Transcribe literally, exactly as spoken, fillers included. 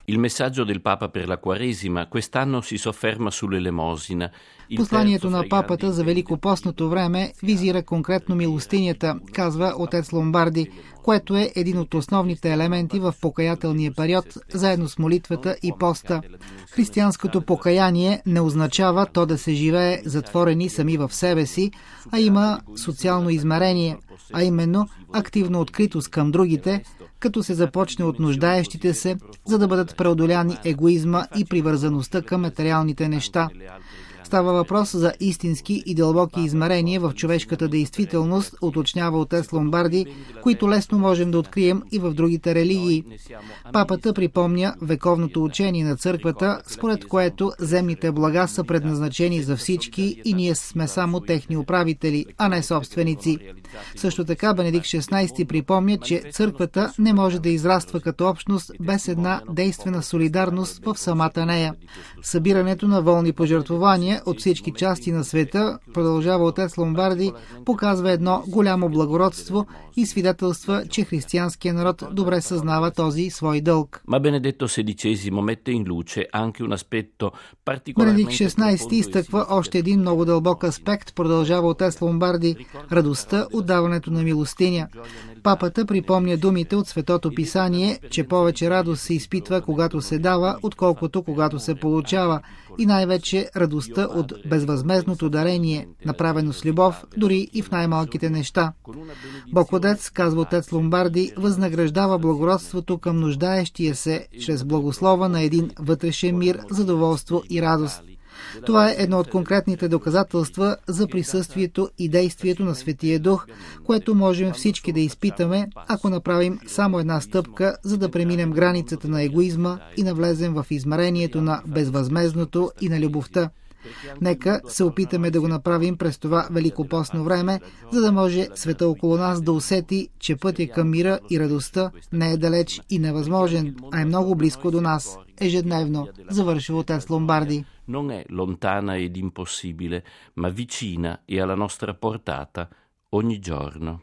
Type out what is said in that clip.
Il messaggio del Papa per la Quaresima quest'anno si sofferma sull'elemosina. Посланието на папата за Великопостното време визира конкретно милостинята, казва отец Ломбарди, което е един от основните елементи в покаятелния период, заедно с молитвата и поста. Християнското покаяние не означава то да се живее затворени сами в себе си, а има социално измерение, а именно активна откритост към другите, като се започне от нуждаещите се, за да бъдат преодоляни егоизма и привързаността към материалните неща. Става въпрос за истински и дълбоки измерения в човешката действителност, уточнява отец Ломбарди, които лесно можем да открием и в другите религии. Папата припомня вековното учение на църквата, според което земните блага са предназначени за всички и ние сме само техни управители, а не собственици. Също така Бенедикт шестнайсети припомня, че църквата не може да израства като общност без една действена солидарност в самата нея. Събирането на волни пожертвования от всички части на света, продължава отец Ломбарди, показва едно голямо благородство и свидетелства, че християнският народ добре съзнава този свой дълг. Бенедикт шестнайсети изтъква още един много дълбок аспект, продължава отец Ломбарди – радостта от даването на милостиня. Папата припомня думите от Светото Писание, че повече радост се изпитва, когато се дава, отколкото когато се получава, и най-вече радостта от безвъзмездното дарение, направено с любов, дори и в най-малките неща. Бог Отец, казва отец Ломбарди, възнаграждава благородството към нуждаещия се чрез благослова на един вътрешен мир, задоволство и радост. Това е едно от конкретните доказателства за присъствието и действието на Светия Дух, което можем всички да изпитаме, ако направим само една стъпка, за да преминем границата на егоизма и навлезем в измерението на безвъзмездното и на любовта. Нека се опитаме да го направим през това великопостно време, за да може света около нас да усети, че пътя към мира и радостта не е далеч и невъзможен, а е много близко до нас, ежедневно, завършва отец Ломбарди. Non è lontana ed impossibile, ma vicina e alla nostra portata ogni giorno.